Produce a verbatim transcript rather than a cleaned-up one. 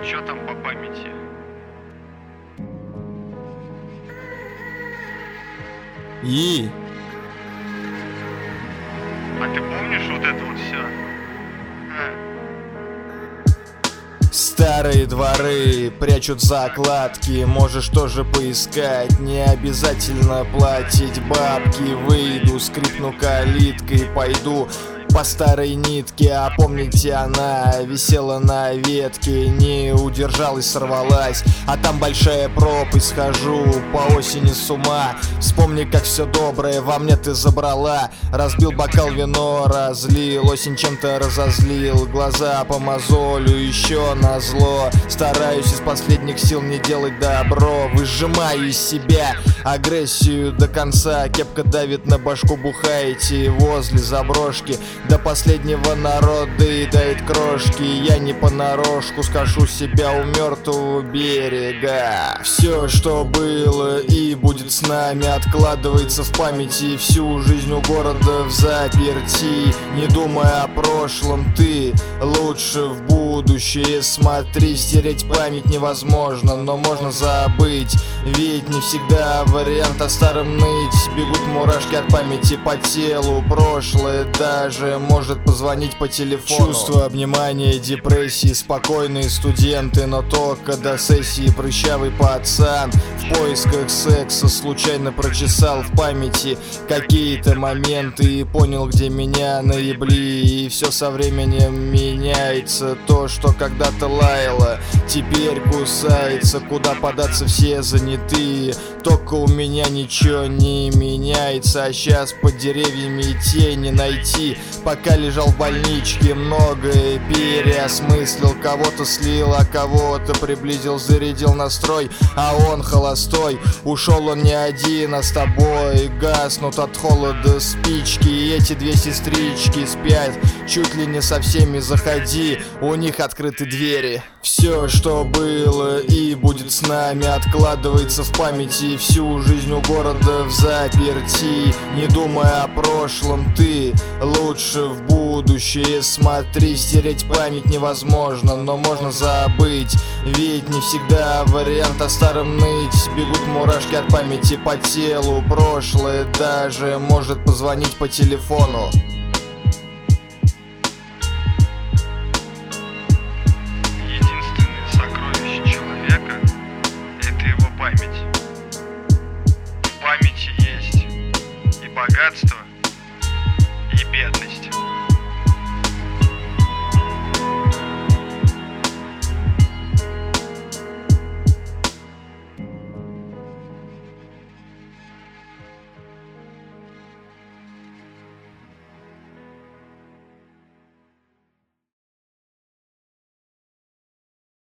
Чё там по памяти? И А ты помнишь вот это вот все? А? старые дворы прячут закладки, можешь тоже поискать, не обязательно платить бабки. Выйду, скрипну калиткой, пойду по старой нитке, а помните, она висела на ветке, не удержалась, сорвалась, а там большая пропасть. Схожу по осени с ума, вспомни, как все доброе во мне ты забрала. Разбил бокал, вино разлил, осень чем-то разозлил, глаза по мозолю, еще назло. Стараюсь из последних сил не делать добро, выжимаю из себя агрессию до конца. Кепка давит на башку, бухаете возле заброшки, до последнего народа и дает крошки. Я не понарошку скажу себя у мертвого берега. Все, что было и будет с нами, откладывается в памяти. Всю жизнь у города в заперти, не думая о прошлом, ты лучше в будущее смотри. Стереть память невозможно, но можно забыть, ведь не всегда вариант о старом ныть. Бегут мурашки от памяти по телу, прошлое даже может позвонить по телефону. Чувство обнимания, депрессии, спокойные студенты, но только до сессии прыщавый пацан в поисках секса случайно прочесал в памяти какие-то моменты и понял, где меня наебли. И все со временем меняется, то, что когда-то лаяло, теперь кусается. Куда податься, все занятые, только у меня ничего не меняется. А сейчас под деревьями тени найти. Пока лежал в больничке, многое переосмыслил, кого-то слил, а кого-то приблизил, зарядил настрой, а он холостой. Ушел он не один, а с тобой гаснут от холода спички. И эти две сестрички спят чуть ли не со всеми, заходи, у них открыты двери. Все, что было и будет с нами, откладывается в памяти. Всю жизнь у города в заперти, не думая о прошлом, ты лучше в будущее смотри. Стереть память невозможно, но можно забыть, ведь не всегда вариант о старом ныть. Бегут мурашки от памяти по телу, прошлое даже может позвонить по телефону. Единственное сокровище человека — это его память. В памяти есть и богатство,